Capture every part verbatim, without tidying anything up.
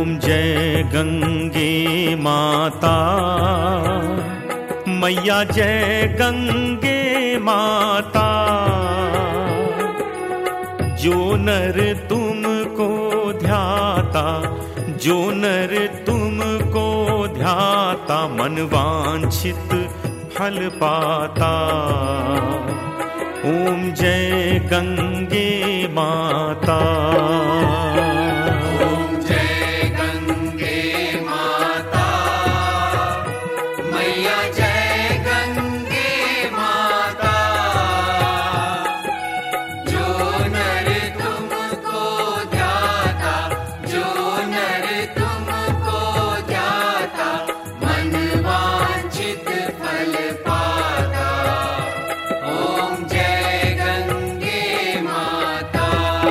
ओम जय गंगे माता, मैया जय गंगे माता। जो नर तुमको ध्याता, जो नर तुमको ध्याता, मन वांछित फल पाता। ओम जय गंगे माता। ओम जय गंगे माता, मैया जय गंगे माता। जो नर तुमको ध्याता, जो नर तुमको ध्याता, मन वांछित फल पाता। ओम जय गंगे माता।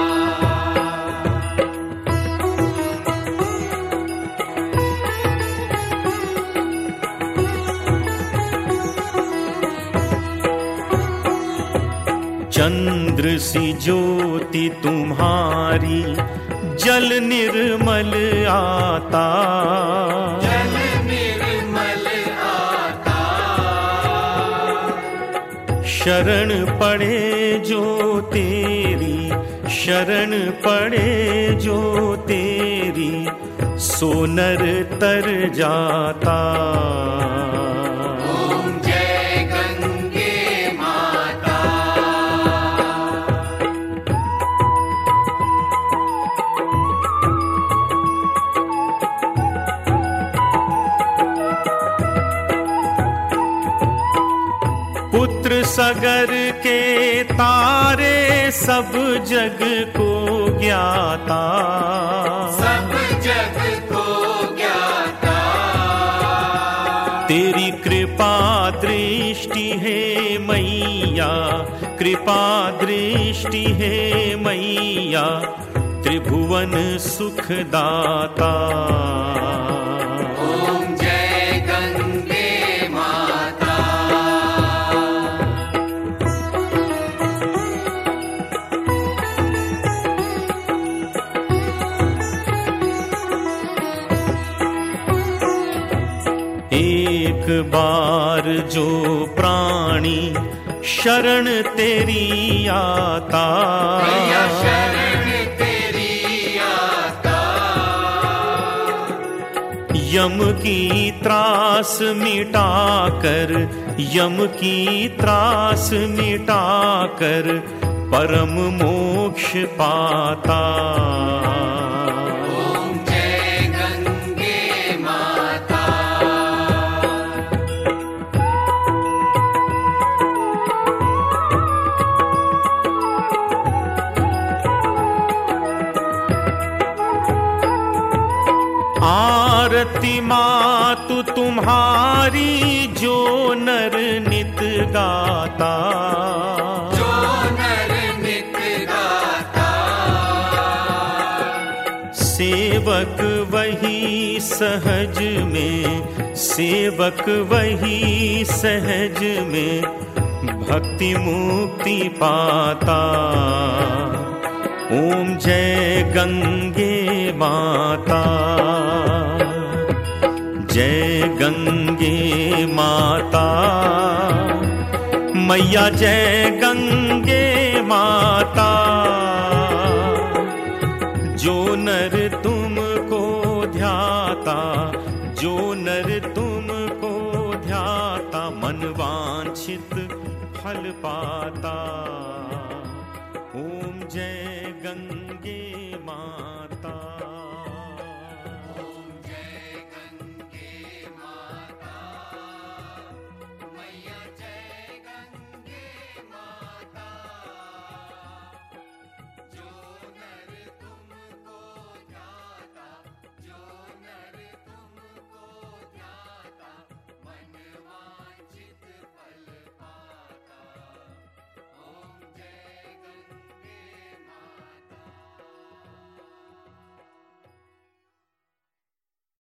चंद्र सी ज्योति तुम्हारी, जल निर्मल आता। जल निर्मल आता। शरण पड़े जो तेरी, शरण पड़े जो तेरी, सो नर तर जाता। ओम जय गंगे माता। पुत्र सगर के तारे, सब जग को ज्ञाता। सब जग को ज्ञाता। तेरी कृपा दृष्टि है मैया, कृपा दृष्टि है मैया, त्रिभुवन सुखदाता। ओम जय गंगे माता। एक बार जो प्राणी शरण तेरी आता, मैया शरण तेरी आता। यम की त्रास मिटाकर, यम की त्रास मिटाकर, परम मोक्ष पाता। ओम जय गंगे माता। आरती मातु तुम्हारी, जो नर नित गाता। जो नर नित गाता। सेवक वही सहज में, सेवक वही सहज में, भक्ति मुक्ति पाता। ओम जय गंगे माता, जय गंगे माता, मैया जय गंगे माता। जो नर तुमको ध्याता, जो नर तुमको ध्याता, मन वांछित फल पाता। ओम जय गंगे